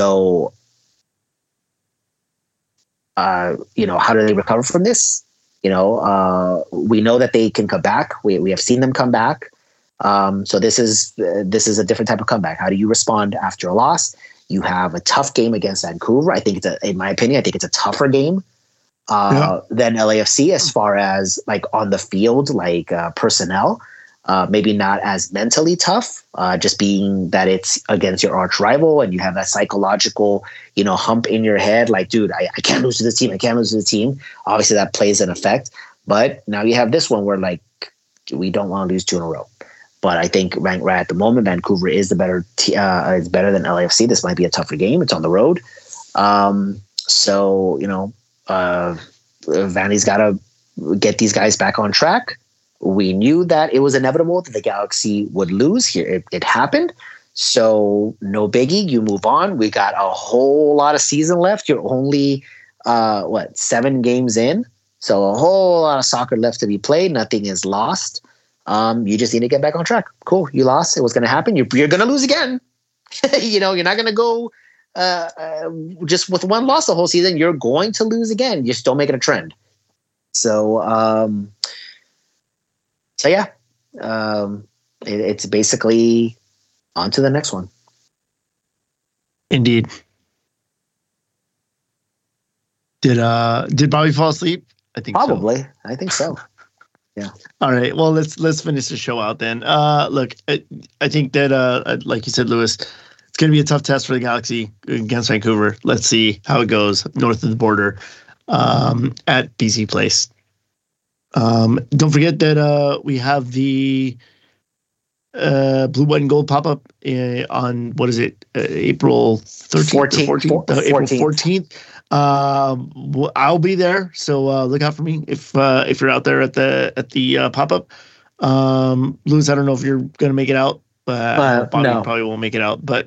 do they recover from this? We know that they can come back. We have seen them come back. So this is a different type of comeback. How do you respond after a loss? You have a tough game against Vancouver. I think in my opinion, it's a tougher game than LAFC as far as like on the field, like personnel. Maybe not as mentally tough, just being that it's against your arch rival and you have that psychological, hump in your head. Like, dude, I can't lose to this team. I can't lose to the team. Obviously, that plays an effect. But now you have this one where, like, we don't want to lose 2 in a row. But I think right at the moment, Vancouver is the better. It's better than LAFC. This might be a tougher game. It's on the road. Vanny's got to get these guys back on track. We knew that it was inevitable that the Galaxy would lose here. It happened. So no biggie. You move on. We got a whole lot of season left. You're only, 7 games in. So a whole lot of soccer left to be played. Nothing is lost. You just need to get back on track. Cool. You lost. It was going to happen. You're going to lose again. You're not going to go just with one loss the whole season. You're going to lose again. Just don't make it a trend. So, it's basically on to the next one. Indeed. Did Bobby fall asleep? I think probably. So. I think so. Yeah. All right. Well, let's finish the show out then. Look, I think that like you said, Lewis, it's going to be a tough test for the Galaxy against Vancouver. Let's see how it goes north of the border at BC Place. Don't forget that we have the Blue, White, and Gold pop-up on, what is it, April 13th? 14th? April 14th. I'll be there, so look out for me if you're out there at the pop-up. Lewis, I don't know if you're going to make it out. Bobby no. Probably won't make it out, but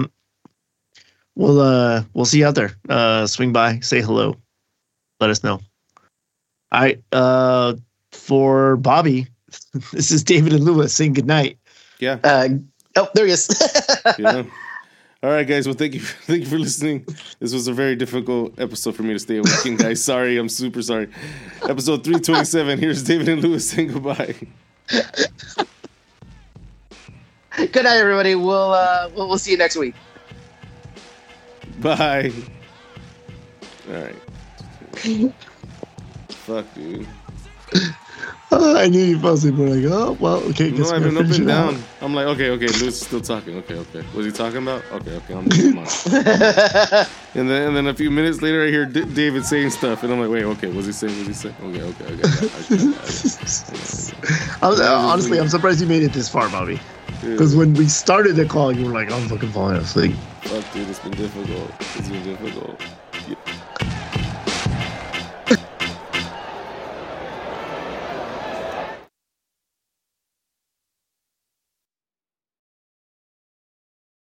we'll see you out there. Swing by, say hello, let us know. All right, for Bobby, this is David and Lewis saying good night. Yeah. There he is. Yeah. All right, guys. Well, thank you for listening. This was a very difficult episode for me to stay awake in, guys. Sorry, I'm super sorry. Episode 327. Here's David and Lewis saying goodbye. Good night, everybody. We'll see you next week. Bye. All right. Fuck, dude. I knew you fell asleep. We're like, oh, well, okay. No, I've been up and down. I'm like, okay. Lewis is still talking. Okay. What's he talking about? Okay. I'm on. and then a few minutes later, I hear David saying stuff, and I'm like, wait, okay. What's he saying? Okay. Honestly, I'm surprised you made it this far, Bobby. Because when we started the call, you were like, I'm fucking falling asleep. Fuck, dude, it's been difficult.